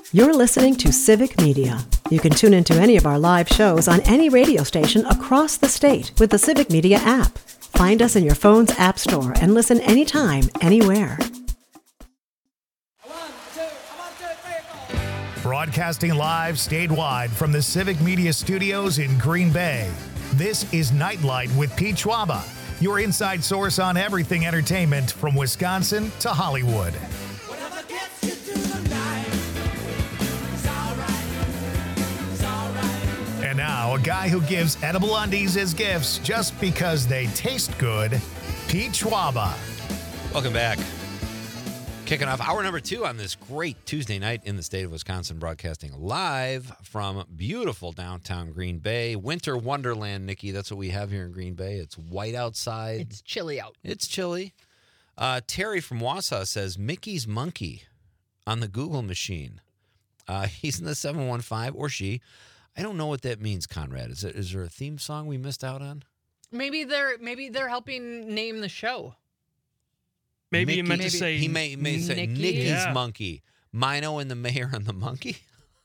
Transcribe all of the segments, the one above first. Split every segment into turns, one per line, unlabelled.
You're listening to Civic Media. You can tune into any of our live shows on any radio station across the state with the Civic Media app. Find us in your phone's app store and listen anytime, anywhere.
Broadcasting live statewide from the Civic Media Studios in Green Bay. This is Nightlight with Pete Schwaba, your inside source on everything entertainment from Wisconsin to Hollywood. And now, a guy who gives edible undies as gifts just because they taste good, Pete Schwaba.
Welcome back. Kicking off hour number 2 on this great Tuesday night in the state of Wisconsin, broadcasting live from beautiful downtown Green Bay. Winter wonderland, Nikki. That's what we have here in Green Bay. It's white outside.
It's chilly out.
It's chilly. Terry from Wausau says, Mickey's Monkey on the Google machine. He's in the 715, or she. I don't know what that means, Conrad. Is there a theme song we missed out on?
Maybe they're helping name the show.
Maybe you meant to say
he may say Nikki's
Yeah.
Monkey. Mino and the Mayor and the Monkey.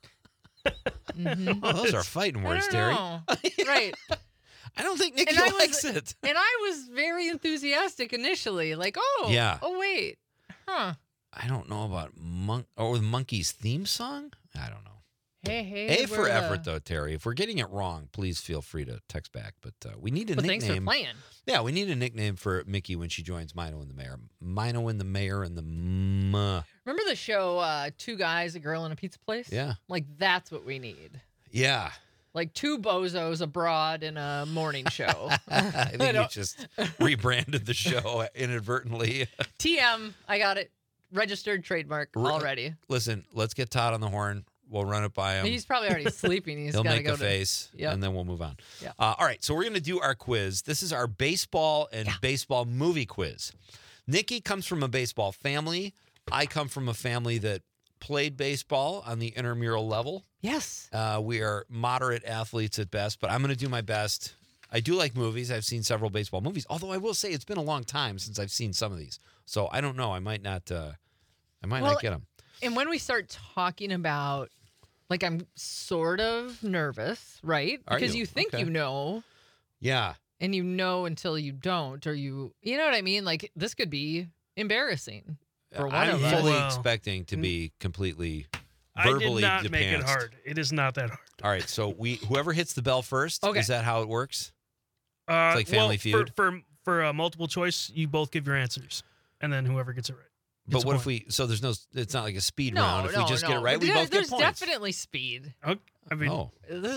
Mm-hmm.
Oh, those are fighting words, Terry.
Right.
I don't think Nikki
And
likes it.
And I was very enthusiastic initially. Like,
Yeah.
Oh, wait. Huh.
I don't know about Monkey's theme song. I don't know.
Hey.
A for effort, though, Terry. If we're getting it wrong, please feel free to text back. But we need a
But
nickname.
thanks for playing.
Yeah, we need a nickname for Mickey when she joins Mino and the Mayor. Mino and the Mayor and the
Remember the show, Two Guys, a Girl, in a Pizza Place?
Yeah.
Like, that's what we need.
Yeah.
Like two bozos abroad in a morning show.
I think you just rebranded the show inadvertently.
TM, I got it. Registered trademark already.
Listen, let's get Todd on the horn. We'll run it by him.
He's probably already sleeping.
He'll
gotta
make
go
a face,
Yep.
and then we'll move on.
Yeah.
All right, so we're going to do our quiz. This is our baseball and baseball movie quiz. Nikki comes from a baseball family. I come from a family that played baseball on the intramural level.
Yes.
We are moderate athletes at best, but I'm going to do my best. I do like movies. I've seen several baseball movies, although I will say it's been a long time since I've seen some of these. So I don't know. I might not not get them.
And when we start talking about, like, I'm sort of nervous, right?
Are
Because
you?
you think
Okay.
you know,
Yeah.
and you know until you don't, or you know what I mean? Like, this could be embarrassing for one
I'm
of us.
fully
Well,
expecting to be completely
I did
verbally
not make it
depanced.
hard. It is not that hard.
All right, so whoever hits the bell first,
Okay.
is that how it works?
It's
like Family Feud?
For multiple choice, you both give your answers, and then whoever gets it right.
But
gets a
what if
point.
it's not like a speed
No,
round. If we just get it
no.
right, we both get
There's
points.
definitely speed.
Okay. I mean,
Oh.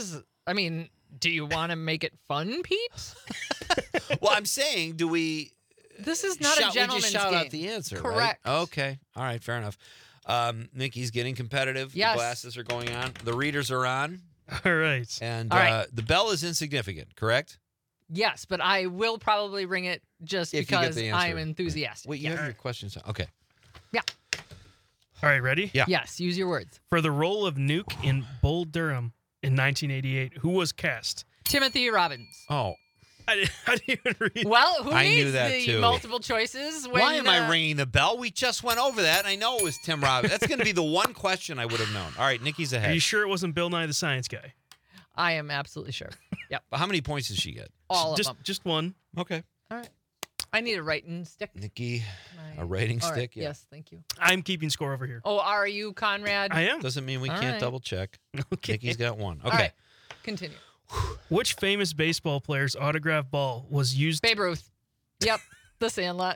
Do you want to make it fun, Pete?
Well, I'm saying, do we
This is not a
we
gentleman's
just shout
game.
out the answer,
Correct.
right? Okay. All right, fair enough. Nikki's getting competitive.
Yes.
The glasses are going on. The readers are on.
all right.
And
All right.
the bell is insignificant, correct?
Yes, but I will probably ring it just
If you get
because
the answer.
I'm enthusiastic.
Wait, you have your questions. Okay.
Yeah.
All right, ready?
Yeah.
Yes, use your words.
For the role of Nuke in Bull Durham in 1988, who was cast?
Timothy Robbins.
Oh,
I didn't even read.
Well, who
I knew
needs
that
the
too.
multiple choices? When,
why am I ringing the bell? We just went over that. I know it was Tim Robbins. That's going to be the one question I would have known. All right, Nikki's
Are
ahead.
you sure it wasn't Bill Nye the Science Guy?
I am absolutely sure. Yep,
How many points does she get?
all of them.
Just one.
Okay.
All right. I need a writing stick.
Nikki,
My-
a rating
All right,
stick? Yeah.
Yes, thank you.
I'm keeping score over here.
Oh, are you, Conrad?
I am.
Doesn't mean we
All
can't
right.
double check.
Okay.
Nikki's got one. Okay.
All right, continue.
Which famous baseball player's autograph ball was used?
Babe Ruth. Yep, The Sandlot.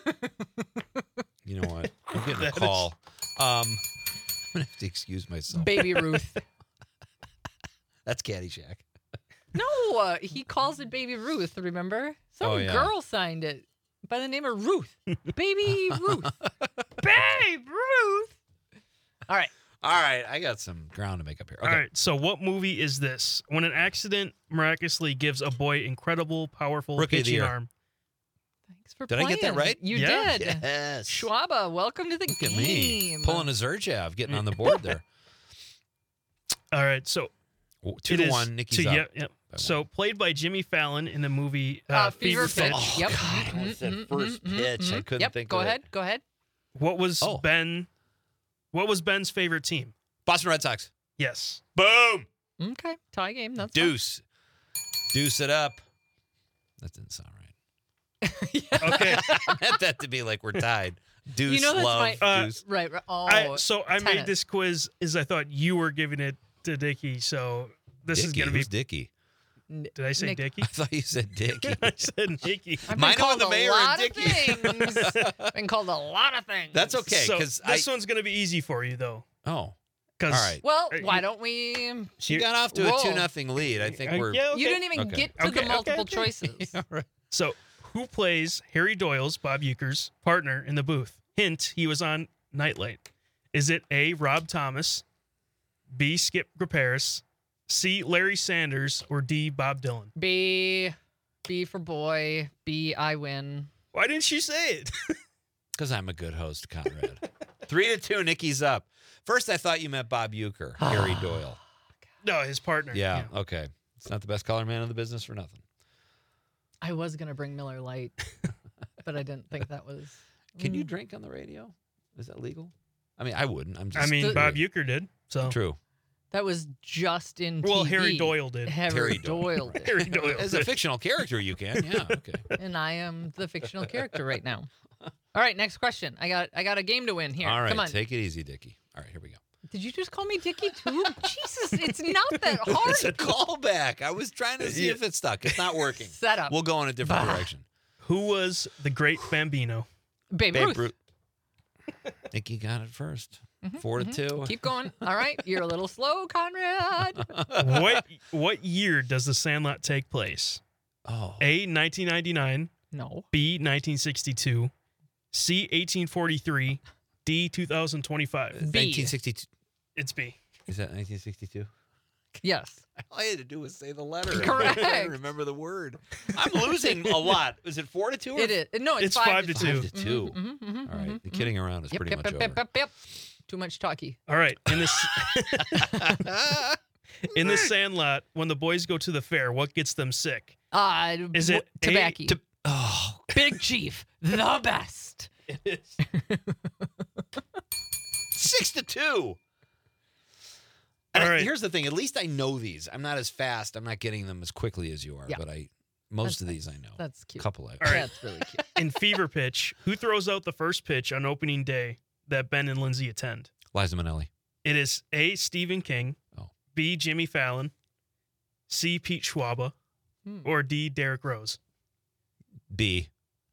You know what? I'm getting a
That
call. I'm going to have to excuse myself.
Baby Ruth.
That's Caddyshack.
No, he calls it Baby Ruth, remember? Some
Oh, yeah.
girl signed it by the name of Ruth. Baby Ruth. Babe Ruth. All right.
All right. I got some ground to make up here. Okay.
All right. So, what movie is this? When an accident miraculously gives a boy incredible, powerful
Rookie of the
pitching
year.
arm.
Thanks for
Did
playing.
I get that right?
You
Yeah.
did.
Yes.
Schwaba, welcome to the
Look
game.
at me. Pulling a Zerjav, getting on the board there.
All right. So,
2
it
to
is
1. Nikki's
to-
up.
Yep. Yep. So, played by Jimmy Fallon in the movie
Fever
Pitch.
Pitch.
Oh,
Yep.
God. I almost said first pitch. I couldn't
Yep.
think
Go
of
ahead.
it.
Go ahead.
What was
Oh.
What was Ben's favorite team?
Boston Red Sox.
Yes.
Boom.
Okay, tie game. That's fine.
Deuce. Deuce it up. That didn't sound right.
Okay.
I meant that to be like we're tied. Deuce,
You know that's
love,
my-
deuce.
Right. Oh,
I made
tennis.
this quiz as I thought you were giving it to Dickie, so this is
Dickie,
going to be.
who's Dickie?
Did I say
Nick.
Dickie?
I thought you said Dickie.
I said Nicky.
I've been
Mine
called
the
a
mayor
lot
and
of
Dickie.
things. Been called a lot of things.
That's okay,
So
because
this one's going to be easy for you, though.
Oh,
Cause,
all right.
Well,
Uh,
why
you-
don't we?
She
Here-
got off to
roll.
a 2-0 lead. I think we're.
Yeah, okay.
You didn't even
Okay.
get to
Okay,
the multiple
okay.
choices.
Yeah, right.
So, who plays Harry Doyle's, Bob Euchre's, partner in the booth? Hint, he was on Nightlight. Is it A, Rob Thomas, B, Skip Graparis, C, Larry Sanders, or D, Bob Dylan?
B for boy. B, I win.
Why didn't she say it?
Because I'm a good host, Conrad. 3-2, Nikki's up. First, I thought you meant Bob Euchre, Harry Doyle.
No, his partner.
Yeah, okay. It's not the best color man in the business for nothing.
I was gonna bring Miller Lite, but I didn't think that was.
Can you drink on the radio? Is that legal? I mean, I wouldn't. I'm just.
I mean,
The-
Bob Euchre did. So,
True.
That was just in
well,
TV.
Harry Doyle did.
Harry
Harry
Doyle.
Doyle did.
Harry Doyle.
As a
did.
fictional character, you can. Yeah, okay.
And I am the fictional character right now. All right, next question. I got a game to win here.
All right,
Come on.
take it easy, Dickie. All right, here we go.
Did you just call me Dickie too? Jesus, it's not that hard.
It's a callback. I was trying to see
Yeah.
if it stuck. It's not working.
Set up.
We'll go in a different
Bah.
direction.
Who was the great Bambino?
Babe
Babe
Ruth.
Ruth. Nikki got it first. 4-2.
Keep going. All right, you're a little slow, Conrad.
What year does the Sandlot take place?
Oh.
A, 1999,
No.
B, 1962, C, 1843, D, 2025.
B.
1962.
It's B.
Is that 1962?
Yes.
All I had to do was say the letter.
Correct.
I didn't remember the word. I'm losing a lot. Is it 4-2? Or
It is. No, it's
It's
5-2.
5-2.
Mhm,
All right. The kidding around is
Yep,
pretty
yep,
much
yep,
over.
yep, yep. Too much talky.
All right. In the Sandlot, when the boys go to the fair, what gets them sick? Is it A,
tobacco?
Oh,
Big Chief, the best.
It is.
6-2. And
All right.
here's the thing. At least I know these. I'm not as fast. I'm not getting them as quickly as you are.
Yeah.
But most
That's
of these I know.
That's cute.
Couple I.
All right.
That's really cute.
In Fever Pitch, who throws out the first pitch on opening day that Ben and Lindsay attend?
Liza Minnelli.
It is A, Stephen King,
Oh.
B, Jimmy Fallon, C, Pete Schwaba, or D, Derek Rose.
B.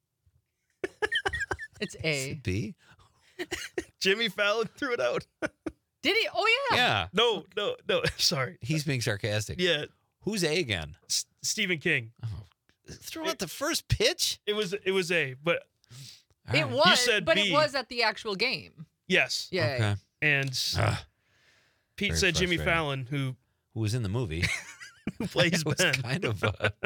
It's A.
B.
Jimmy Fallon threw it out.
Did he? Oh yeah.
Yeah.
No. Sorry.
He's being sarcastic.
Yeah,
Who's A again?
Stephen King.
Throw out the first pitch.
It was A, but
All
It
right.
was,
said
but
B.
it was at the actual game.
yes.
Yeah.
Okay.
And
Ah,
Pete
very
said Jimmy
frustrating.
Fallon, who
who was in the movie?
plays
It was
Ben.
kind of.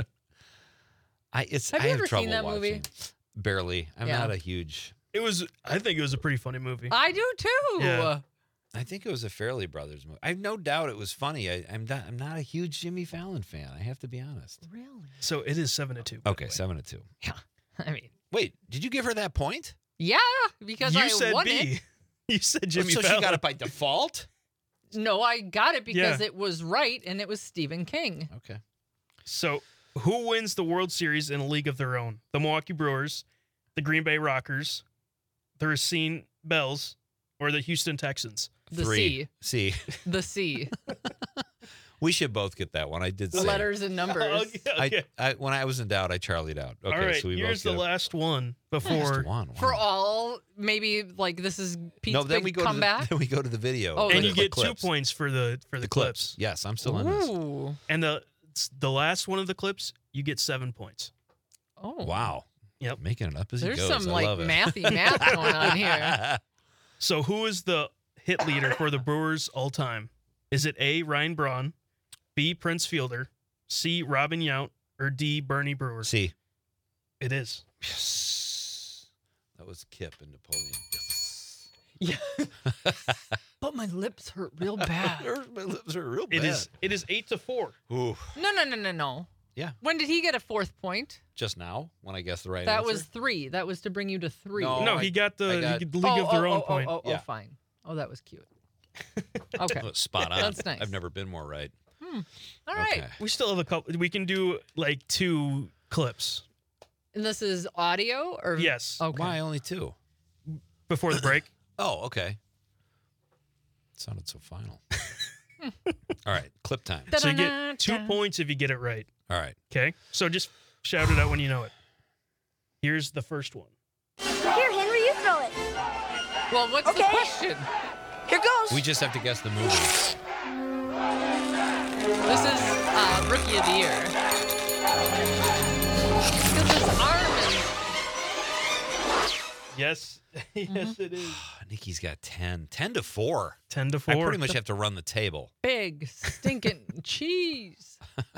I
Have you
have
ever seen
trouble
that
watching.
movie?
Barely. I'm
Yeah.
not a huge.
I think it was a pretty funny movie.
I do too.
Yeah.
I think it was a Fairley Brothers movie. I have no doubt it was funny. I'm not a huge Jimmy Fallon fan. I have to be honest.
Really?
So it is 7-2. by
Okay,
the way.
7-2.
Yeah. I mean,
Wait, did you give her that point?
yeah, because
You
I
said
won
B.
it.
You said Jimmy
so
Fallon.
she got it by default?
No, I got it because
Yeah.
it was right, and it was Stephen King.
Okay.
So who wins the World Series in a league of their own? The Milwaukee Brewers, the Green Bay Rockers, the Racine Bells, or the Houston Texans?
The
3. C.
The C.
We should both get that one. I did say.
Letters and numbers.
Okay.
I when I was in doubt, I charlied out. Okay,
All right,
so we
here's
both
the
get
last one before.
Last one. Wow.
For all, maybe like this is Pete's
no, then
big
we go
comeback.
to the, then we go to the video.
Oh,
And
the
you get 2
clips.
points for the clips.
Yes, I'm still in this.
Ooh.
And the last one of the clips, you get 7 points.
Oh.
Wow.
Yep.
Making it up as
There's
he goes.
some
I
like
love it.
mathy math going on here.
So who is the hit leader for the Brewers all time? Is it A, Ryan Braun, B, Prince Fielder, C, Robin Yount, or D, Bernie Brewer?
C.
It is.
Yes. That was Kip and Napoleon. Yes.
Yeah. But my lips hurt real bad.
My lips are real bad.
It is 8-4.
Ooh.
No.
Yeah.
When did he get a 4th point?
Just now, when I guessed the right
That
answer.
was 3. That was to bring you to 3.
No.
No,
I
he got the
got-
League of Their Own point.
Oh,
Yeah.
fine. Oh, that was cute. Okay.
Spot on.
That's nice.
I've never been more right.
All right.
Okay.
We still have a couple. We can do like 2 clips.
And this is audio or
Yes.
Okay.
Why only 2?
Before the break.
Oh, okay. Sounded so final. All right, clip time.
So you get 2 points if you get it right.
All right.
Okay. So just shout it out when you know it. Here's the first one.
Here, Henry, you throw it.
Well, what's the question?
Here goes.
We just have to guess the movie.
This is Rookie of the Year. Because his arm is...
Yes. Yes, it is.
Nikki's got 10. 10 to 4.
10 to
I
4.
pretty much have to run the table.
Big stinking cheese.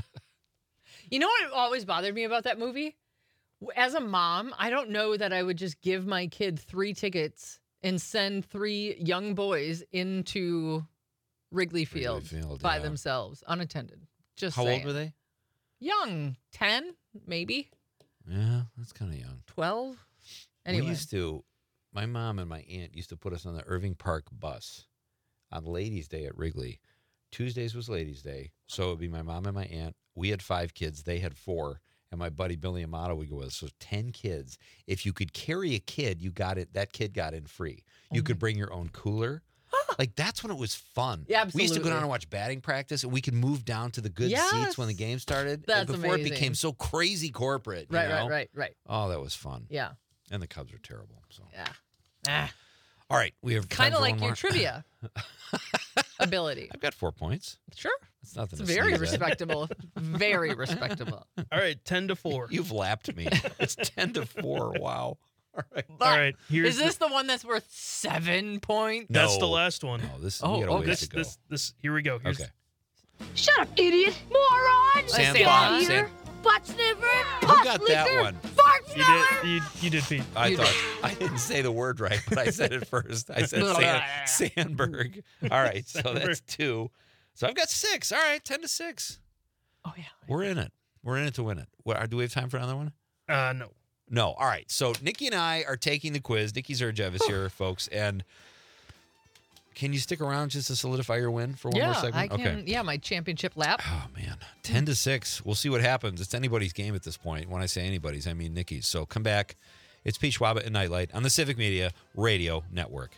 You know what always bothered me about that movie? As a mom, I don't know that I would just give my kid 3 tickets and send 3 young boys into Wrigley Field, by
yeah.
themselves, unattended. Just
How
saying.
old were they?
Young, 10, maybe
Yeah, that's kind of young.
12. Anyway,
My mom and my aunt used to put us on the Irving Park bus on Ladies' Day at Wrigley. Tuesdays was Ladies' Day, so it would be my mom and my aunt. We had 5 kids. They had 4. And my buddy Billy Amato would go with us. So 10 kids. If you could carry a kid, you got it. That kid got in free. You could bring your own cooler. Like, that's when it was fun.
Yeah,
We used to go
absolutely.
down and watch batting practice, and we could move down to the good seats when the game started.
That's
before
amazing.
it became so crazy corporate. you know?
Right.
Oh, that was fun.
Yeah.
And the Cubs are terrible. So,
Yeah.
all right, we have time
Kind of
for
like
one
your
more.
trivia ability.
I've got 4 points.
Sure.
It's nothing.
It's
to
very
sneeze at.
respectable. Very respectable.
All right, 10 to 4.
You've lapped me. It's 10 to 4. Wow. All right.
But
All right, here's
is this the one that's worth 7 points?
That's the
No.
last one.
No, this.
Oh,
we got a
oh,
ways
This,
to go.
this, here we go. Here's,
Okay.
Shut up, idiot. Moron.
Sand
Sand
Bond.
Bond.
Sand-
Butt sniffer.
Who
Puss
got that
licker,
one?
Fart
You
smeller.
did, you did, Pete.
I
You
thought I didn't say the word right, but I said it first. I said Sandberg. All right, so that's 2. So I've got 6. All right, 10 to 6.
Oh, yeah.
We're in it. We're in it to win it. Do we have time for another one?
No.
No. All right. So Nikki and I are taking the quiz. Nikki Zerjev is here, folks. And can you stick around just to solidify your win for one more
Yeah,
segment?
I can.
Okay.
Yeah, my championship lap.
Oh, man. 10 to 6. We'll see what happens. It's anybody's game at this point. When I say anybody's, I mean Nikki's. So come back. It's Pete Schwaba and Nightlight on the Civic Media Radio Network.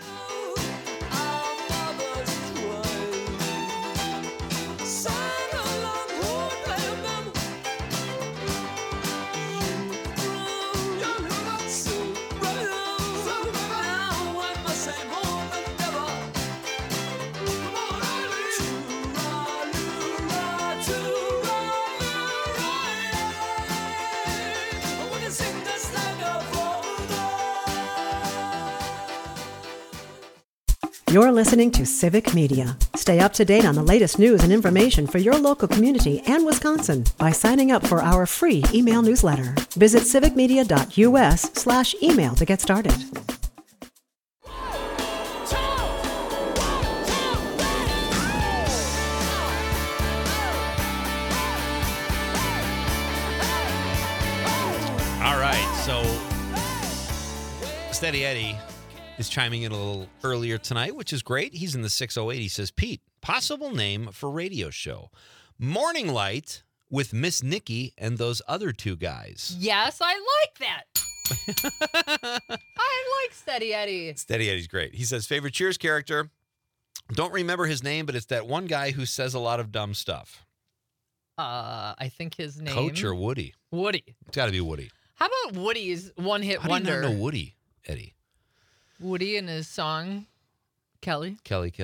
You're listening to Civic Media. Stay up to date on the latest news and information for your local community and Wisconsin by signing up for our free email newsletter. Visit civicmedia.us/email to get started.
All right. So Steady Eddie is chiming in a little earlier tonight, which is great. He's in the 608. He says, Pete, possible name for radio show. Morning Light with Miss Nikki and those other 2 guys.
Yes, I like that. I like Steady Eddie.
Steady Eddie's great. He says, favorite Cheers character. Don't remember his name, but it's that one guy who says a lot of dumb stuff.
I think his name.
Coach or Woody?
Woody.
It's got to be Woody.
How about Woody's one-hit
How
wonder?
do you not know Woody, Eddie?
Woody and his song, Kelly.
Kelly.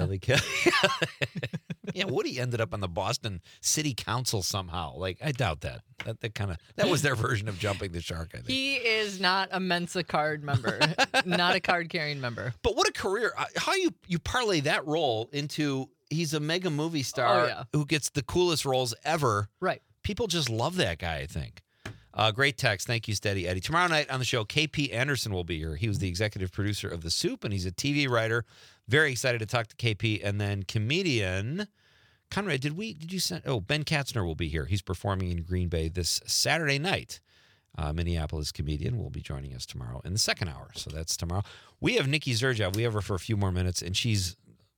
Yeah, Woody ended up on the Boston City Council somehow. Like, I doubt that. That was their version of jumping the shark, I think.
He is not a Mensa card member, not a card-carrying member.
But what a career. How you parlay that role into he's a mega movie star
Oh, yeah.
who gets the coolest roles ever.
Right.
People just love that guy, I think. Great text. Thank you, Steady Eddie. Tomorrow night on the show, KP Anderson will be here. He was the executive producer of The Soup, and he's a TV writer. Very excited to talk to KP. And then comedian Conrad, did you send? Oh, Ben Katzner will be here. He's performing in Green Bay this Saturday night. Minneapolis comedian will be joining us tomorrow in the second hour. So that's tomorrow. We have Nikki Zerjev. We have her for a few more minutes, and she's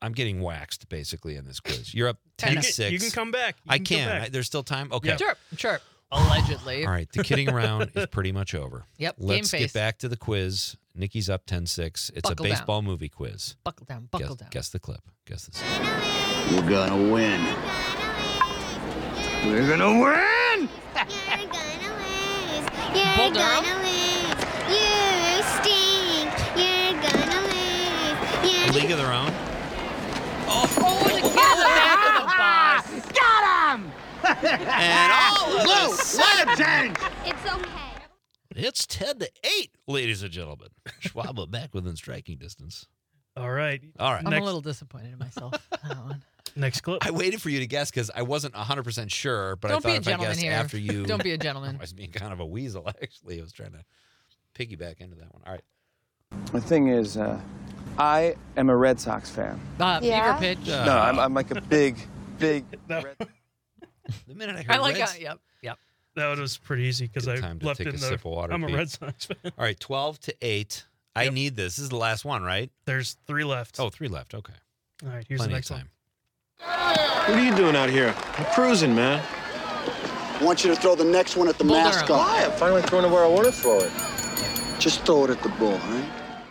I'm getting waxed basically in this quiz. You're up 10-6.
You can come back.
I can. There's still time. Okay.
Yeah.
Sure. Allegedly.
All right. The kidding around is pretty much over.
Yep.
Let's
game
get
face.
back to the quiz. Nikki's up 10-6. It's
Buckle
a
down.
baseball movie quiz.
Buckle down.
Guess the clip. Guess this.
We're gonna win. We're gonna win!
You're gonna lose. You're
Bull Durham?
gonna lose. You stink. You're gonna lose. You're
League of Their Own.
Oh, the kid in the back of the bus.
Got him!
And all of a sudden,
It's okay.
it's 10-8, ladies and gentlemen. Schwaba back within striking distance.
All right.
All right.
I'm
Next-
a little disappointed in myself. That one.
Next clip.
I waited for you to guess because I wasn't 100% sure, but
Don't
I
be a
thought if I
gentleman
guessed
here.
after you.
Don't be a gentleman.
I was being kind of a weasel, actually. I was trying to piggyback into that one. All right.
The thing is, I am a Red Sox fan.
Fever pitch.
No, I'm like a big
No.
Red
The minute I heard
I like
Reds-
it. Yep.
That was pretty easy because I
Good time to
left
take
in
a
the.
sip of water,
I'm a
Pete.
Red Sox fan.
All right, 12-8. I
Yep.
need this. This is the last one, right?
There's 3 left.
Oh, 3 left. Okay.
All right. Here's
Plenty
the
of
next
time.
What are you doing out here? I'm cruising, man.
I want you to throw the next one at the
Bull Durham.
mascot.
Why? I'm finally throwing it where I want to throw it.
Just throw it at the bull, huh?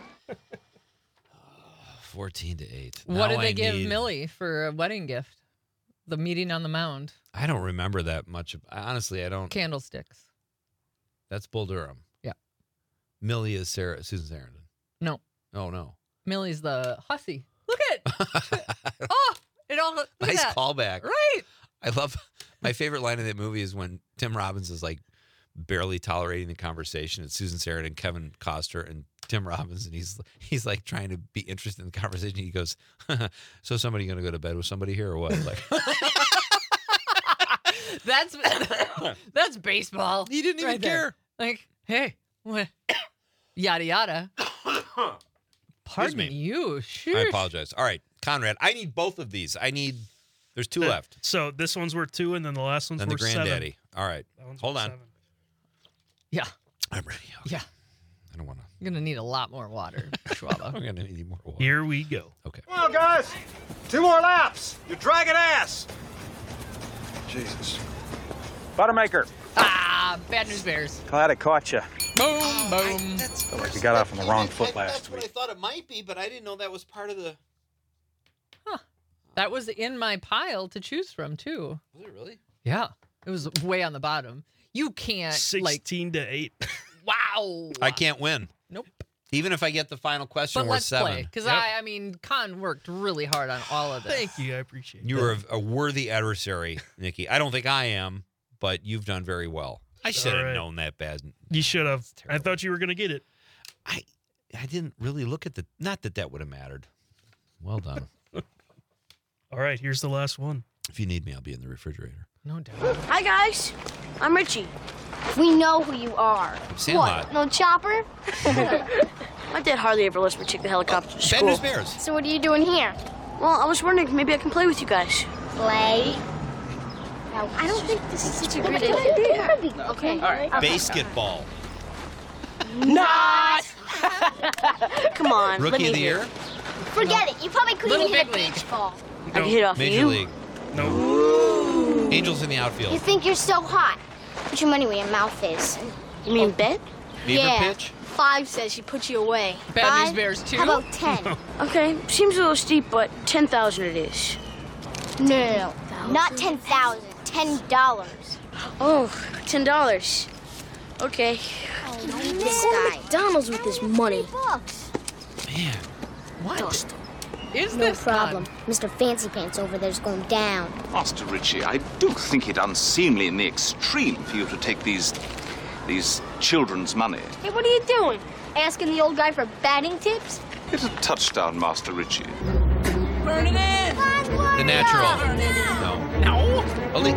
14-8.
What
Now
did
I
they give
need-
Millie for a wedding gift? The meeting on the mound.
I don't remember that much. Honestly, I don't.
Candlesticks.
That's Bull Durham.
Yeah.
Millie is Susan Sarandon.
No.
Oh, no.
Millie's the hussy. Look at Oh, it all. Look at
Nice
that.
callback.
Right.
I love my favorite line in that movie is when Tim Robbins is like barely tolerating the conversation. It's Susan Sarandon, Kevin Costner, and Tim Robbins, and he's like trying to be interested in the conversation. He goes, "So somebody going to go to bed with somebody here or what?" Like
That's baseball.
he didn't even
Right there.
care.
Like, hey, what? Yada yada. Pardon
me.
you. Shoot.
I apologize. All right, Conrad, I need both of these. There's 2 left.
So this one's worth 2, and then the last one's
Then the
worth 7.
granddaddy. All right,
That one's
hold
worth
on.
7.
Yeah.
I'm ready. Okay.
Yeah.
I don't want to.
I'm gonna need a lot more water,
I'm
Schwaba.
going to need more water.
Here we go.
Okay.
Come on, guys. 2 more laps. You're dragging ass. Jesus. Buttermaker.
Bad news bears.
Glad I caught you.
Boom, boom.
Feel like you got off on the wrong foot last
That's what I
week.
thought it might be, but I didn't know that was part of the.
That was in my pile to choose from too.
Was it really?
Yeah. It was way on the bottom. You can't
16-8.
wow.
I can't win.
Nope.
Even if I get the final question
But
worth
let's
7.
play. Because
Yep.
I mean, Con worked really hard on all of this.
Thank you. I appreciate
You
that.
are a worthy adversary, Nikki. I don't think I am, but you've done very well. I should have
right.
known that bad.
You should have. I thought you were going to get it.
I didn't really look at the. Not that would have mattered. Well done.
All right. Here's the last one.
If you need me, I'll be in the refrigerator.
No doubt.
Hi, guys. I'm Richie. We know who you are.
Sandlot.
No chopper? My dad hardly ever lets me take the helicopter to
Bad
school.
News Bears.
So what are you doing here? Well, I was wondering if maybe I can play with you guys.
Play. Now, I don't think this is such a good idea. Okay. All right.
Basketball.
Not! Come on. let
Rookie
me
of the
hear.
year.
Forget it. You probably couldn't
Little
even hit a
big league.
beach ball.
I can hit off
Major
you.
League.
No.
Angels in the
You
outfield.
think you're so hot. Put your money where your mouth is.
You mean bet?
Beaver
yeah.
pitch.
5 says she puts you away.
Bad News
5?
Bears 2.
How about 10?
Okay, seems a little steep, but 10,000 it is.
No. Not 10,000. $10.
Oh, $10. Okay.
This guy.
McDonald's with his money.
Bucks.
Man.
What? Is
No
this
problem.
Con?
Mr. Fancy Pants over there's going down.
Master Ritchie, I do think it unseemly in the extreme for you to take these children's money.
Hey, what are you doing? Asking the old guy for batting tips?
It's a touchdown, Master Ritchie.
Burn it in.
The natural. No.
No.
A league.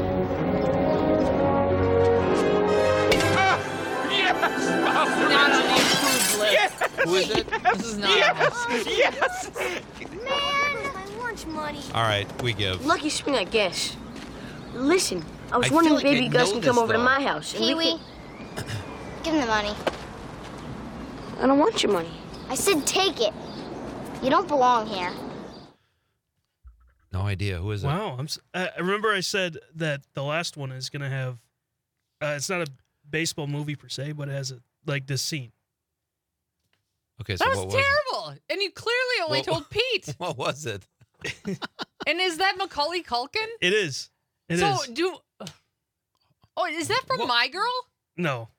Not on the approved list.
Who is it?
This is not on this.
Yes!
Man, my lunch money.
All right, we give.
Lucky swing, I guess. Listen, I was
I
wondering
feel
if
like
maybe
I
you guys
know
can come
this,
over to
though.
my house. And we
Pee-wee, give him the money.
I don't want your money.
I said take it. You don't belong here.
No idea. Who is it?
Wow. I remember I said that the last one is going to have, it's not a baseball movie per se, but it has this scene.
Okay, so
That
what
was terrible. And you clearly only told Pete.
What was it?
And is that Macaulay Culkin?
It is. It
so
is.
Oh, is that from My Girl?
No.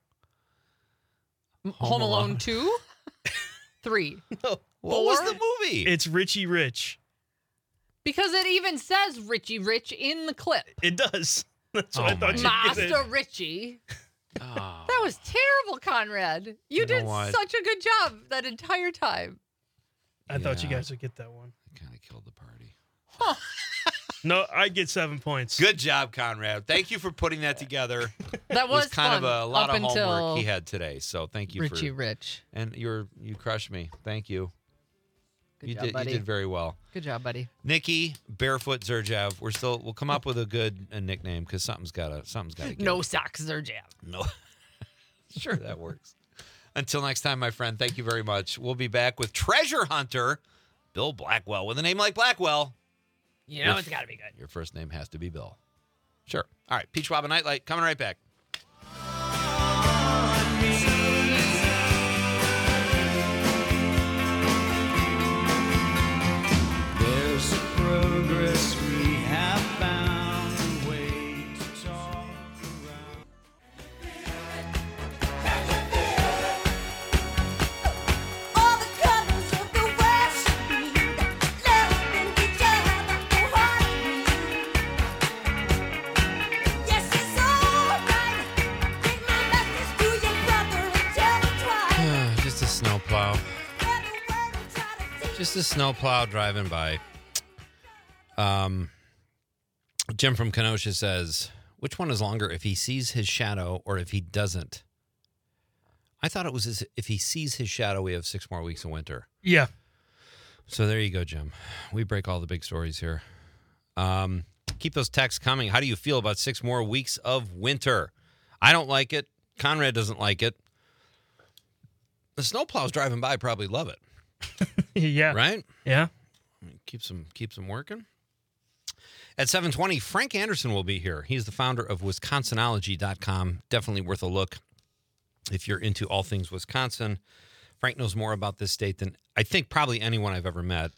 Home Alone 2? 3?
No.
What was the movie?
It's Richie Rich.
Because it even says Richie Rich in the clip.
It does. That's what I thought you'd get it.
Master Richie.
Oh.
That was terrible, Conrad. You did such a good job that entire time.
I thought you guys would get that one.
Kind of killed the party.
Huh.
No, I get 7 points.
Good job, Conrad. Thank you for putting that together.
That was
kind
fun
of a lot
up
of
until
homework he had today. So thank you
Richie
for
Rich.
And you crushed me. Thank you.
Good job, buddy.
You did very well.
Good job, buddy.
Nikki, Barefoot Zerjav. We'll come up with a good nickname because something's gotta get.
No socks Zerjav.
No. Sure, that works. Until next time, my friend, thank you very much. We'll be back with Treasure Hunter, Bill Blackwell. With a name like Blackwell,
you know it's got to be good.
Your first name has to be Bill. Sure. All right, Pete Schwab and Nightlight coming right back.
There's progress we have found a way to talk around.
All the colors of the world should be loving each other wholeheartedly. Yes, it's alright. Take my message to your brother and tell him twice.
Just a snowplow. Just a snowplow driving by. Jim from Kenosha says, which one is longer, if he sees his shadow or if he doesn't? I thought it was if he sees his shadow, we have 6 more weeks of winter.
Yeah.
So there you go, Jim. We break all the big stories here. Keep those texts coming. How do you feel about 6 more weeks of winter? I don't like it. Conrad doesn't like it. The snowplows driving by probably love it.
Yeah.
Right?
Yeah.
Keeps them working. At 7:20, Frank Anderson will be here. He's the founder of Wisconsinology.com. Definitely worth a look if you're into all things Wisconsin. Frank knows more about this state than I think probably anyone I've ever met.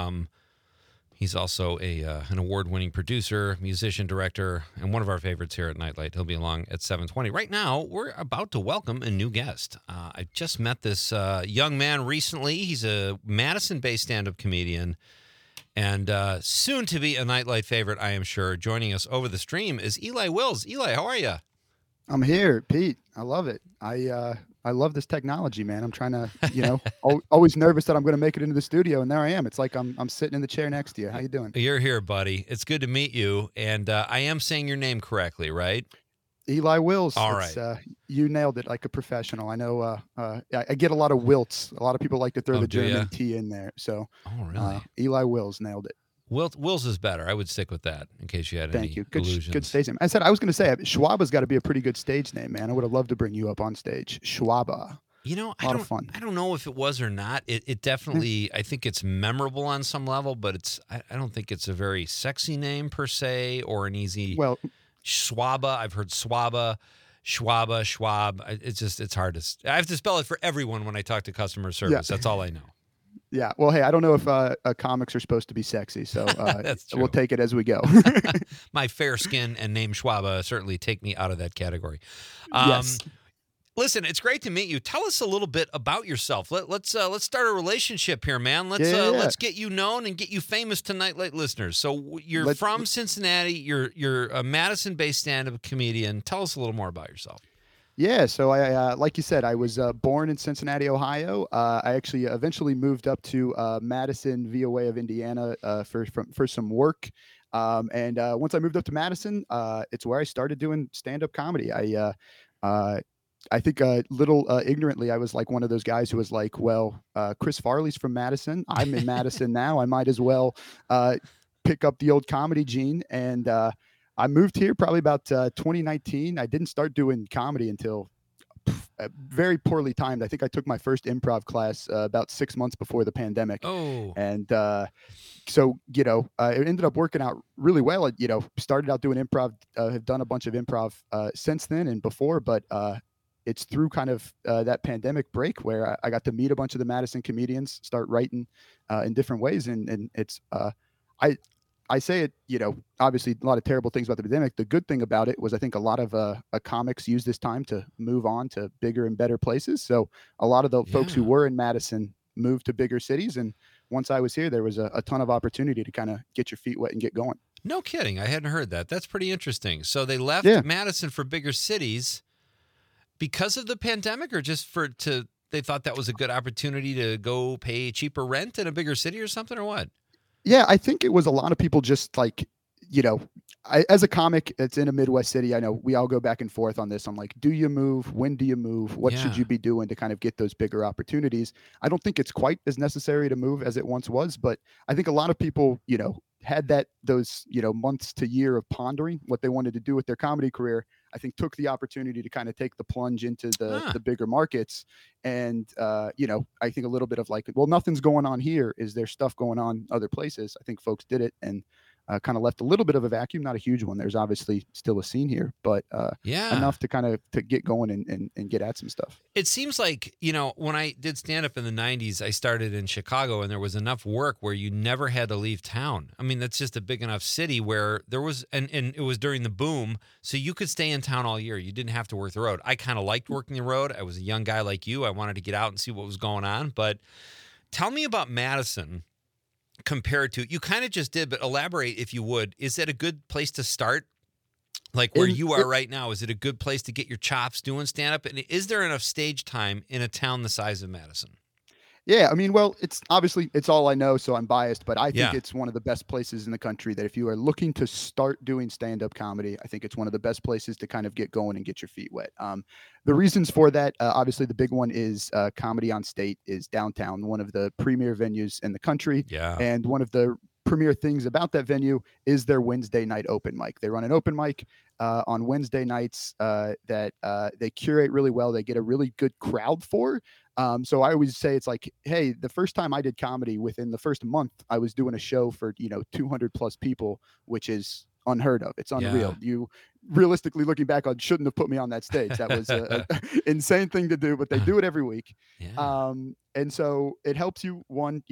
He's also an award-winning producer, musician, director, and one of our favorites here at Nightlight. He'll be along at 7:20. Right now, we're about to welcome a new guest. I just met this young man recently. He's a Madison-based stand-up comedian and soon to be a Nightlight favorite, I am sure. Joining us over the stream is Eli Wills. Eli, how are you?
I'm here, Pete. I love it. I love this technology, man. I'm trying to, always nervous that I'm going to make it into the studio, and there I am. It's like I'm sitting in the chair next to you. How you doing?
You're here, buddy. It's good to meet you, and I am saying your name correctly, right?
Eli Wills.
All right.
You nailed it like a professional. I know I get a lot of wilts. A lot of people like to throw the German T in there. So
really?
Eli Wills nailed it.
Wills is better. I would stick with that in case you had any illusions.
Good stage name. I said I was going to say Schwaba's got to be a pretty good stage name, man. I would have loved to bring you up on stage. Schwaba.
A lot of fun. I don't know if it was or not. It definitely, I think it's memorable on some level, but I don't think it's a very sexy name per se or an easy.
Well,
Schwaba. I've heard Swaba, Schwaba, Schwab. It's hard to. I have to spell it for everyone when I talk to customer service.
Yeah.
That's all I know.
Yeah. Well, hey, I don't know if comics are supposed to be sexy, so we'll take it as we go.
My fair skin and name Schwaba certainly take me out of that category.
Yes.
Listen, it's great to meet you. Tell us a little bit about yourself. Let's start a relationship here, man. Let's get you known and get you famous to Nightlight listeners. So you're from Cincinnati. You're a Madison-based stand-up comedian. Tell us a little more about yourself.
Yeah, so I like you said, I was born in Cincinnati, Ohio. I actually eventually moved up to Madison via way of Indiana for some work. And once I moved up to Madison, it's where I started doing stand-up comedy. I think little ignorantly, I was like one of those guys who was like, well, Chris Farley's from Madison. I'm in Madison now. I might as well pick up the old comedy gene. And I moved here probably about 2019. I didn't start doing comedy until very poorly timed. I think I took my first improv class about 6 months before the pandemic.
Oh.
And so, it ended up working out really well. Started out doing improv, have done a bunch of improv since then and before, but it's through kind of that pandemic break where I got to meet a bunch of the Madison comedians, start writing in different ways. And it's, I say it, obviously a lot of terrible things about the pandemic. The good thing about it was I think a lot of comics used this time to move on to bigger and better places. So a lot of the folks who were in Madison moved to bigger cities. And once I was here, there was a ton of opportunity to kind of get your feet wet and get going.
No kidding. I hadn't heard that. That's pretty interesting. So they left Madison for bigger cities because of the pandemic, or just they thought that was a good opportunity to go pay cheaper rent in a bigger city or something, or what?
Yeah, I think it was a lot of people just like, as a comic, it's in a Midwest city. I know we all go back and forth on this. I'm like, do you move? When do you move? What should you be doing to kind of get those bigger opportunities? I don't think it's quite as necessary to move as it once was, but I think a lot of people, had those months to year of pondering what they wanted to do with their comedy career. I think took the opportunity to kind of take the plunge into the bigger markets. And, I think a little bit of like, well, nothing's going on here. Is there stuff going on other places? I think folks did it and kind of left a little bit of a vacuum, not a huge one. There's obviously still a scene here, but enough to kind of to get going and get at some stuff.
It seems like, when I did stand up in the 90s, I started in Chicago, and there was enough work where you never had to leave town. I mean, that's just a big enough city where there was, and it was during the boom, so you could stay in town all year. You didn't have to work the road. I kind of liked working the road. I was a young guy like you. I wanted to get out and see what was going on. But tell me about Madison. Compared to, you kind of just did, but elaborate if you would. Is that a good place to start? Like where you are right now, is it a good place to get your chops doing stand-up? And is there enough stage time in a town the size of Madison?
Yeah, I mean, well, it's all I know, so I'm biased, but I think it's one of the best places in the country that if you are looking to start doing stand-up comedy, I think it's one of the best places to kind of get going and get your feet wet. The reasons for that, obviously the big one is Comedy on State is downtown, one of the premier venues in the country.
Yeah.
And one of the premier things about that venue is their Wednesday night open mic. They run an open mic on Wednesday nights that they curate really well. They get a really good crowd for. So I always say it's like, hey, the first time I did comedy, within the first month, I was doing a show for 200 plus people, which is unheard of. It's unreal. You realistically looking back on, shouldn't have put me on that stage. That was an insane thing to do, but they do it every week. And so it helps you, one,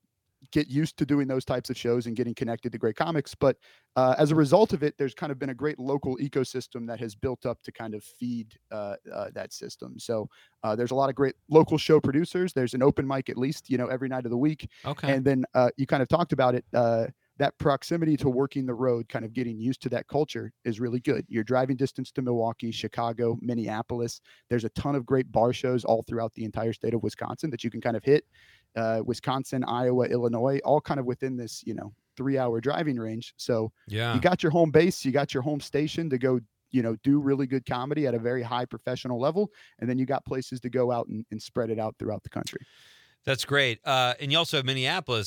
get used to doing those types of shows and getting connected to great comics. But as a result of it, there's kind of been a great local ecosystem that has built up to kind of feed that system. So there's a lot of great local show producers. There's an open mic at least, every night of the week.
Okay.
And then you kind of talked about it. That proximity to working the road, kind of getting used to that culture is really good. You're driving distance to Milwaukee, Chicago, Minneapolis. There's a ton of great bar shows all throughout the entire state of Wisconsin that you can kind of hit. Wisconsin, Iowa, Illinois, all kind of within this, 3-hour driving range. So you got your home base, you got your home station to go, do really good comedy at a very high professional level. And then you got places to go out and spread it out throughout the country.
That's great. And you also have Minneapolis,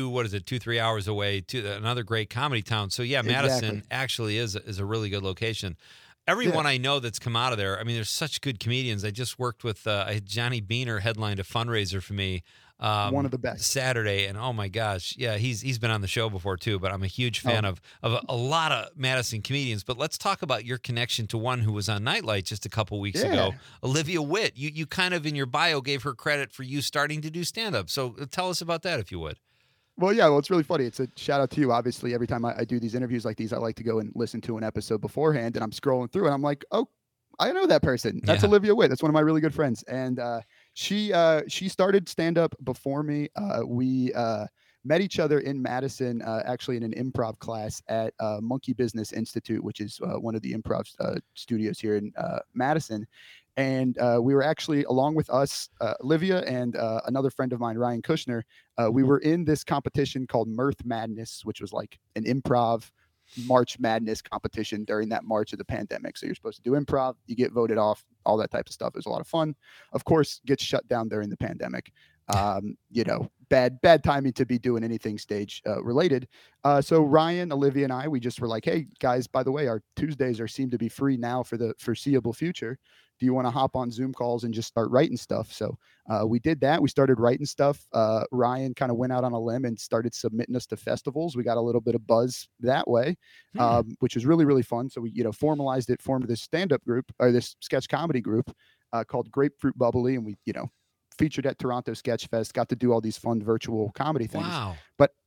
2-3 hours away, to another great comedy town. So yeah, Madison actually is a really good location. Everyone I know that's come out of there, I mean, there's such good comedians. I just worked with Johnny Beaner headlined a fundraiser for me.
One of the best.
Saturday, and oh my gosh, yeah, he's been on the show before too. But I'm a huge fan of a lot of Madison comedians. But let's talk about your connection to one who was on Nightlight just a couple weeks ago, Olivia Witt. You kind of in your bio gave her credit for you starting to do stand up. So tell us about that if you would.
Well, yeah, it's really funny. It's a shout out to you. Obviously, every time I do these interviews like these, I like to go and listen to an episode beforehand, and I'm scrolling through, and I'm like, oh, I know that person. That's Olivia Witt. That's one of my really good friends, and she started stand up before me. We met each other in Madison, actually in an improv class at Monkey Business Institute, which is one of the improv studios here in Madison. And we were actually, along with us, Olivia and another friend of mine, Ryan Kushner, we were in this competition called Mirth Madness, which was like an improv March Madness competition during that March of the pandemic. So you're supposed to do improv, you get voted off, all that type of stuff. It was a lot of fun. Of course, gets shut down during the pandemic. Bad timing to be doing anything stage related. So Ryan, Olivia, and I, we just were like, hey guys, by the way, our Tuesdays seem to be free now for the foreseeable future. Do you want to hop on Zoom calls and just start writing stuff? So we did that. We started writing stuff. Ryan kind of went out on a limb and started submitting us to festivals. We got a little bit of buzz that way, which was really, really fun. So we, formalized it, formed this stand-up group or this sketch comedy group called Grapefruit Bubbly. And we, featured at Toronto Sketch Fest, got to do all these fun virtual comedy things.
Wow.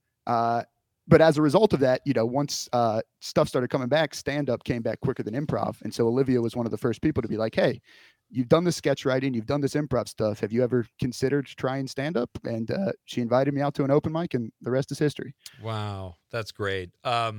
But as a result of that, once stuff started coming back, stand-up came back quicker than improv. And so Olivia was one of the first people to be like, hey, you've done this sketch writing, you've done this improv stuff. Have you ever considered trying stand-up? And she invited me out to an open mic, and the rest is history.
Wow. That's great.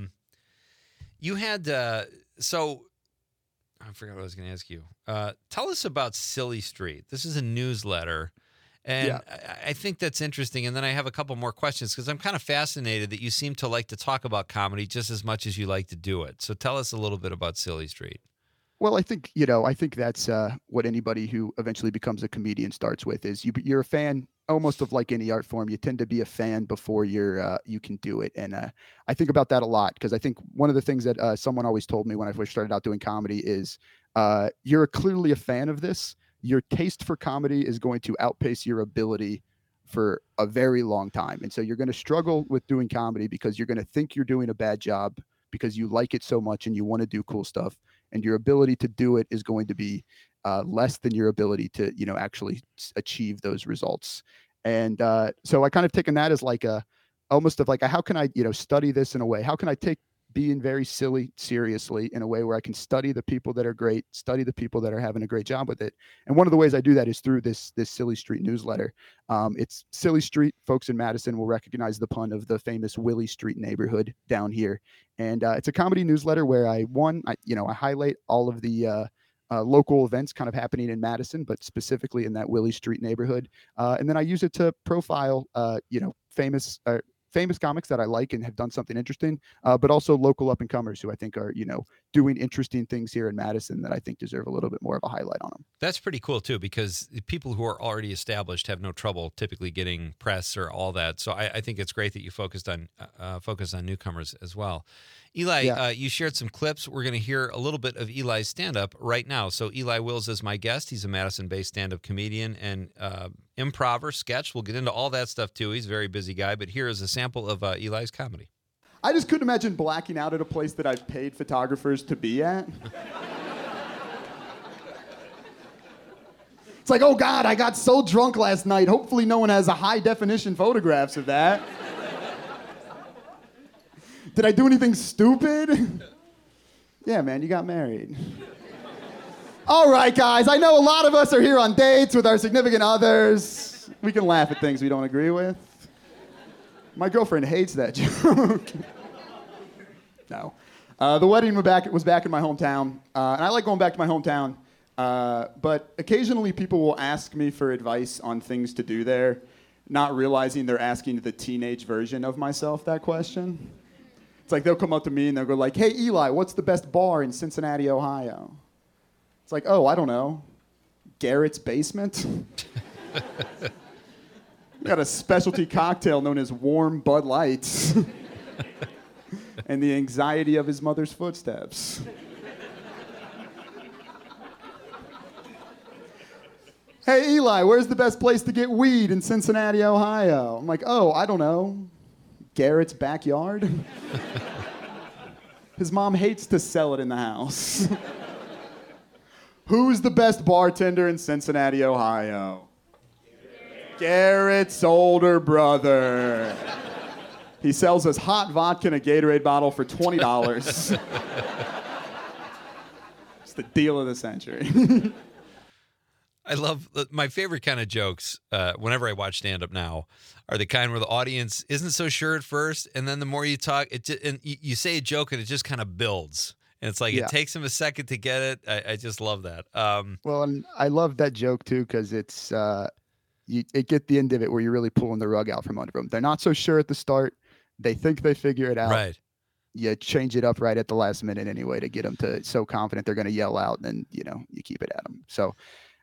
You had, so I forgot what I was going to ask you. Tell us about Silly Street. This is a newsletter. And I think that's interesting. And then I have a couple more questions because I'm kind of fascinated that you seem to like to talk about comedy just as much as you like to do it. So tell us a little bit about Silly Street.
Well, I think that's what anybody who eventually becomes a comedian starts with is you're a fan almost of like any art form. You tend to be a fan before you can do it. And I think about that a lot because I think one of the things that someone always told me when I first started out doing comedy is you're clearly a fan of this. Your taste for comedy is going to outpace your ability for a very long time. And so you're going to struggle with doing comedy because you're going to think you're doing a bad job because you like it so much and you want to do cool stuff. And your ability to do it is going to be less than your ability to, actually achieve those results. And so I kind of taken that as like almost of like, how can I, study this in a way? How can I take being very silly seriously in a way where I can study the people that are great, study the people that are having a great job with it. And one of the ways I do that is through this Silly Street newsletter. It's Silly Street. Folks in Madison will recognize the pun of the famous Willie Street neighborhood down here. And it's a comedy newsletter where I highlight all of the local events kind of happening in Madison, but specifically in that Willie Street neighborhood. And then I use it to profile, famous comics that I like and have done something interesting, but also local up and comers who I think are, doing interesting things here in Madison that I think deserve a little bit more of a highlight on them.
That's pretty cool too, because people who are already established have no trouble typically getting press or all that. So I think it's great that you focus on newcomers as well. Eli, you shared some clips. We're going to hear a little bit of Eli's stand-up right now. So Eli Wills is my guest. He's a Madison-based stand-up comedian and improver, sketch. We'll get into all that stuff too. He's a very busy guy, but here is a sample of Eli's comedy.
I just couldn't imagine blacking out at a place that I've paid photographers to be at. It's like, oh God, I got so drunk last night. Hopefully no one has a high-definition photographs of that. Did I do anything stupid? Yeah, man, you got married. All right, guys, I know a lot of us are here on dates with our significant others. We can laugh at things we don't agree with. My girlfriend hates that joke. No. The wedding was back in my hometown, and I like going back to my hometown, but occasionally people will ask me for advice on things to do there, not realizing they're asking the teenage version of myself that question. It's like they'll come up to me and they'll go like, hey, Eli, what's the best bar in Cincinnati, Ohio? It's like, oh, I don't know. Garrett's Basement? We got a specialty cocktail known as Warm Bud Lights. And the anxiety of his mother's footsteps. Hey, Eli, where's the best place to get weed in Cincinnati, Ohio? I'm like, oh, I don't know. Garrett's backyard? His mom hates to sell it in the house. Who's the best bartender in Cincinnati, Ohio? Garrett's older brother. He sells us hot vodka in a Gatorade bottle for $20. It's the deal of the century.
I love my favorite kind of jokes whenever I watch stand-up now are the kind where the audience isn't so sure at first, and then the more you talk, and you say a joke and it just kind of builds. And it's like it takes them a second to get it. I just love that.
Well, and I love that joke too because it's it get the end of it where you're really pulling the rug out from under them. They're not so sure at the start. They think they figure it out.
Right.
You change it up right at the last minute anyway to get them to so confident they're going to yell out, and then you keep it at them. So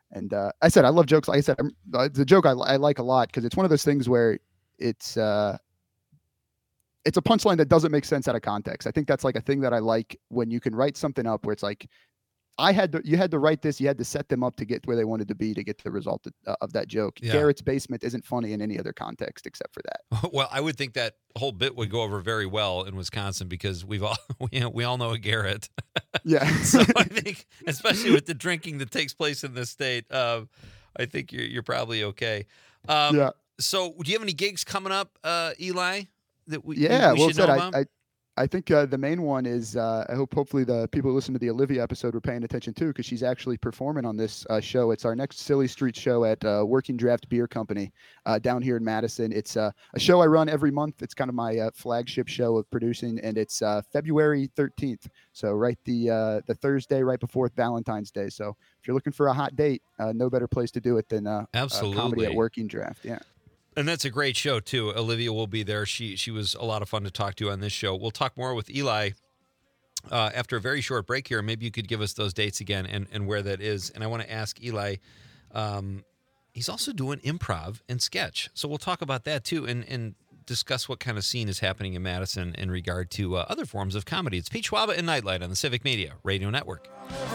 And I said I love jokes. Like I said, it's a joke I like a lot because it's one of those things where it's a punchline that doesn't make sense out of context. I think that's like a thing that I like when you can write something up where it's like, you had to write this, you had to set them up to get where they wanted to be to get the result of that joke.
Yeah.
Garrett's basement isn't funny in any other context except for that.
Well, I would think that whole bit would go over very well in Wisconsin because we all know a Garrett.
Yeah.
So I think, especially with the drinking that takes place in this state, I think you're probably okay.
Yeah.
So, do you have any gigs coming up, Eli? That we should
said,
know about?
I think the main one is I hope hopefully the people who listen to the Olivia episode were paying attention too, because she's actually performing on this show. It's our next Silly Street show at Working Draft Beer Company down here in Madison. It's a show I run every month. It's kind of my flagship show of producing, and it's February 13th. So the Thursday right before Valentine's Day. So if you're looking for a hot date, no better place to do it than comedy at Working Draft. Yeah.
And that's a great show, too. Olivia will be there. She was a lot of fun to talk to on this show. We'll talk more with Eli after a very short break here. Maybe you could give us those dates again and where that is. And I want to ask Eli, he's also doing improv and sketch. So we'll talk about that, too, and discuss what kind of scene is happening in Madison in regard to other forms of comedy. It's Pete Schwaba and Nightlight on the Civic Media Radio Network.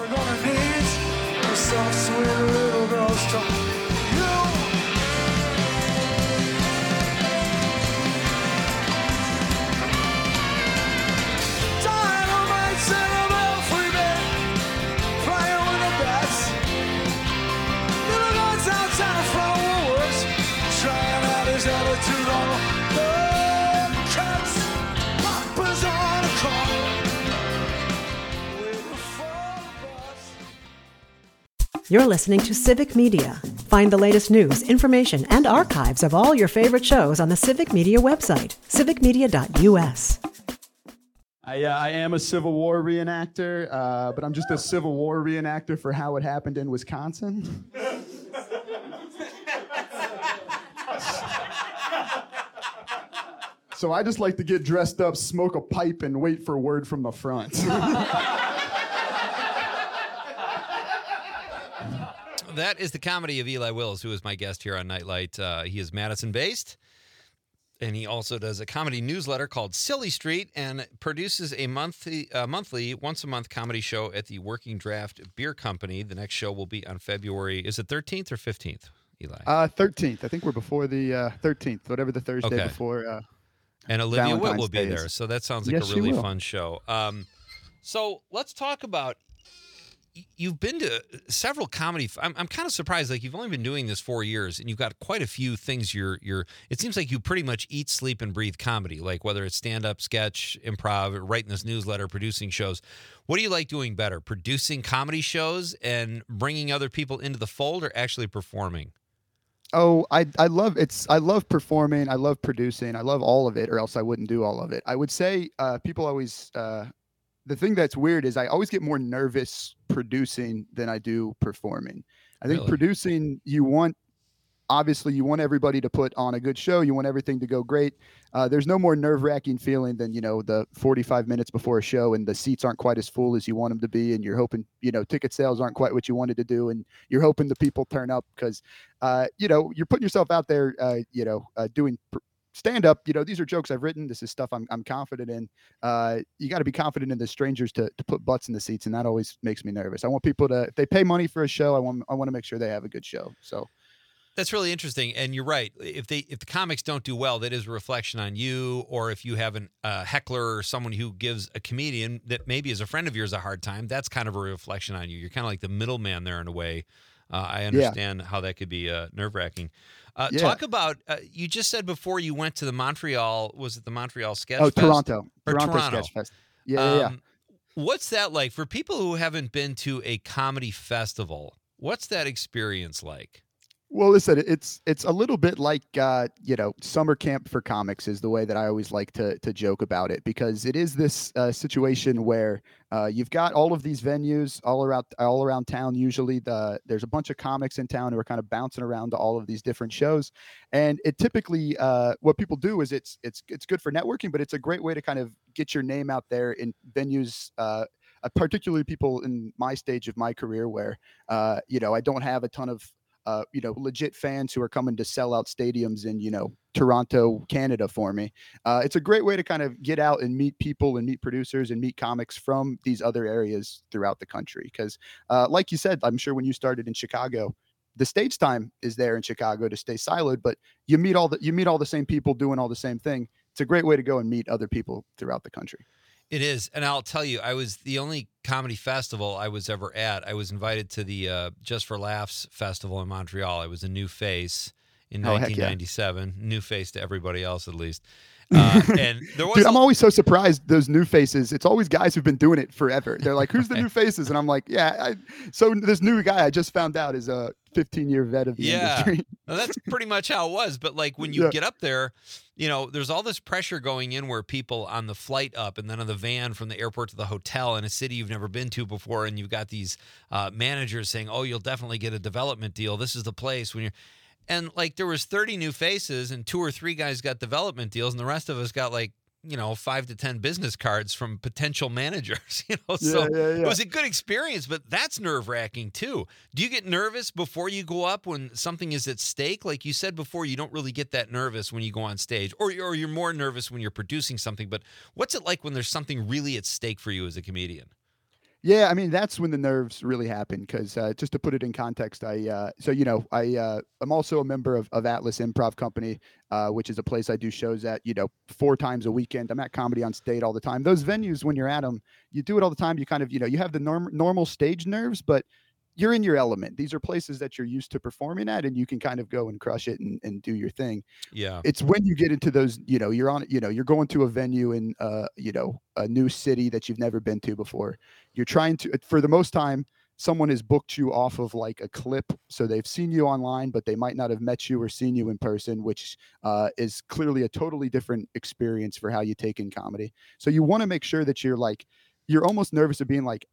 You're listening to Civic Media. Find the latest news, information, and archives of all your favorite shows on the Civic Media website, civicmedia.us.
I am a Civil War reenactor, but I'm just a Civil War reenactor for how it happened in Wisconsin. So I just like to get dressed up, smoke a pipe, and wait for word from the front.
That is the comedy of Eli Wills, who is my guest here on Nightlight. He is Madison-based, and he also does a comedy newsletter called Silly Street and produces a monthly, once-a-month comedy show at the Working Draft Beer Company. The next show will be on February, is it 13th or 15th, Eli?
13th. I think we're before the 13th, whatever the Thursday before.
And Olivia Witt will
Valentine's
be
Day
there,
is.
so that sounds like
Yes,
a
she
really
will.
fun show. So let's talk about, you've been to several comedy. I'm kind of surprised. Like, you've only been doing this 4 years, and you've got quite a few things. It seems like you pretty much eat, sleep, and breathe comedy. Like, whether it's stand-up, sketch, improv, writing this newsletter, producing shows. What do you like doing better? Producing comedy shows and bringing other people into the fold, or actually performing?
Oh, I love performing. I love producing. I love all of it, or else I wouldn't do all of it. I would say people always. The thing that's weird is I always get more nervous producing than I do performing. I think
Really?
producing, obviously you want everybody to put on a good show. You want everything to go great. There's no more nerve-wracking feeling than, the 45 minutes before a show and the seats aren't quite as full as you want them to be. And you're hoping, ticket sales aren't quite what you wanted to do. And you're hoping the people turn up because, you're putting yourself out there, doing stand up. These are jokes I've written. This is stuff I'm confident in. You got to be confident in the strangers to put butts in the seats. And that always makes me nervous. I want people to, if they pay money for a show, I want to make sure they have a good show. So.
That's really interesting, and you're right. If the comics don't do well, that is a reflection on you. Or if you have a heckler or someone who gives a comedian that maybe is a friend of yours a hard time, that's kind of a reflection on you. You're kind of like the middleman there in a way. I understand how that could be nerve-wracking. Talk about, you just said before you went to the Montreal, was it the Montreal Sketch Fest?
Toronto.
Or
Toronto Sketch Fest. Yeah.
What's that like? For people who haven't been to a comedy festival, what's that experience like?
Well, listen, it's a little bit like, summer camp for comics is the way that I always like to joke about it, because it is this situation where you've got all of these venues all around town. Usually there's a bunch of comics in town who are kind of bouncing around to all of these different shows. And it typically, what people do is it's good for networking, but it's a great way to kind of get your name out there in venues particularly people in my stage of my career where, you know, I don't have a ton of, you know, legit fans who are coming to sell out stadiums in, you know, Toronto, Canada for me. It's a great way to kind of get out and meet people and meet producers and meet comics from these other areas throughout the country. Because like you said, I'm sure when you started in Chicago, the stage time is there in Chicago to stay siloed, but you meet all the same people doing all the same thing. It's a great way to go and meet other people throughout the country.
It is. And I'll tell you, I was the only comedy festival I was ever at. I was invited to the Just for Laughs festival in Montreal. I was a new face in 1997. Yeah. New face to everybody else, at least. And there was
Dude, I'm always so surprised, those new faces. It's always guys who've been doing it forever. They're like, who's the new faces? And I'm like, yeah. So this new guy I just found out is a 15-year vet of the industry.
Well, that's pretty much how it was. But like when you get up there, you know, there's all this pressure going in where people on the flight up and then on the van from the airport to the hotel in a city you've never been to before. And you've got these managers saying, oh, you'll definitely get a development deal. This is the place when you're. And like there was 30 new faces and 2 or 3 guys got development deals and the rest of us got like, you know, 5 to 10 business cards from potential managers, you know. So it was a good experience, but that's nerve-wracking too. Do you get nervous before you go up when something is at stake? Like you said before, you don't really get that nervous when you go on stage, or you're more nervous when you're producing something. But what's it like when there's something really at stake for you as a comedian?
Yeah, I mean, that's when the nerves really happen because just to put it in context, I'm also a member of Atlas Improv Company, which is a place I do shows at, you know, 4 times a weekend. I'm at Comedy on State all the time. Those venues, when you're at them, you do it all the time. You kind of, you know, you have the normal stage nerves, but you're in your element. These are places that you're used to performing at, and you can kind of go and crush it and do your thing.
Yeah.
It's when you get into those, you know, you're going to a venue in, you know, a new city that you've never been to before. You're trying to, for the most time, someone has booked you off of like a clip. So they've seen you online, but they might not have met you or seen you in person, which is clearly a totally different experience for how you take in comedy. So you want to make sure that you're almost nervous of being like,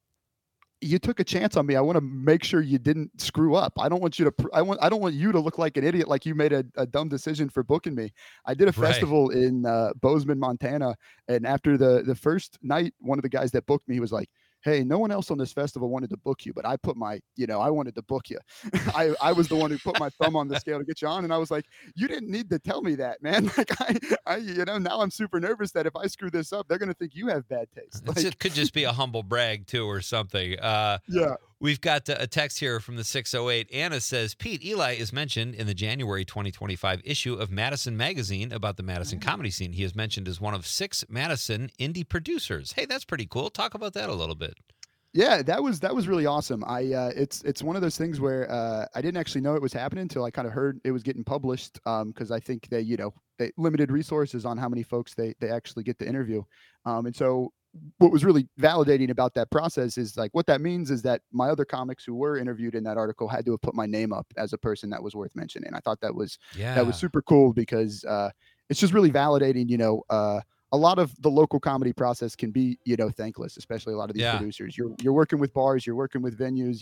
you took a chance on me. I want to make sure you didn't screw up. I don't want you to, I don't want you to look like an idiot, like you made a dumb decision for booking me. I did a festival in Bozeman, Montana. And after the first night, one of the guys that booked me, he was like, hey, no one else on this festival wanted to book you, but I put my, you know, I wanted to book you. I was the one who put my thumb on the scale to get you on. And I was like, you didn't need to tell me that, man. Like I you know, now I'm super nervous that if I screw this up, they're going to think you have bad taste. Like,
it could just be a humble brag too, or something.
Yeah.
We've got a text here from the 608. Anna says, Pete, Eli is mentioned in the January 2025 issue of Madison Magazine about the Madison comedy scene. He is mentioned as one of 6 Madison indie producers. Hey, that's pretty cool. Talk about that a little bit.
Yeah, that was really awesome. It's one of those things where I didn't actually know it was happening until I kind of heard it was getting published because I think they, you know, they limited resources on how many folks they actually get to interview. And so what was really validating about that process is like what that means is that my other comics who were interviewed in that article had to have put my name up as a person that was worth mentioning. I thought that was super cool because it's just really validating, you know, a lot of the local comedy process can be, you know, thankless, especially a lot of these producers. You're working with bars, you're working with venues,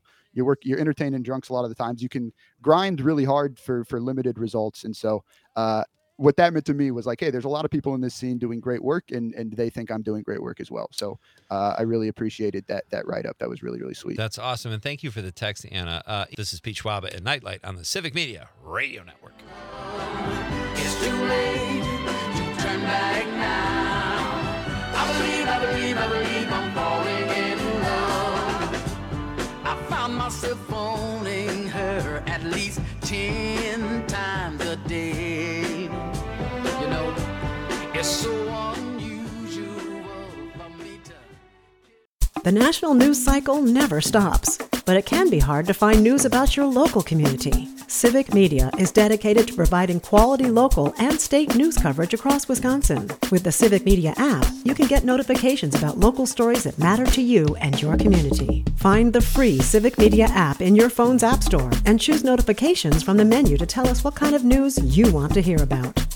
you're entertaining drunks a lot of the times. You can grind really hard for limited results. And so what that meant to me was like, hey, there's a lot of people in this scene doing great work and they think I'm doing great work as well. So I really appreciated that write-up. That was really, really sweet.
That's awesome. And thank you for the text, Anna. This is Pete Schwaba at Nightlight on the Civic Media Radio Network.
It's too late to turn back now. I believe I'm falling in love. I found myself phoning her at least 10 times a day. You know, it's so unusual for me to...
The national news cycle never stops, but it can be hard to find news about your local community. Civic Media is dedicated to providing quality local and state news coverage across Wisconsin. With the Civic Media app, you can get notifications about local stories that matter to you and your community. Find the free Civic Media app in your phone's app store and choose notifications from the menu to tell us what kind of news you want to hear about.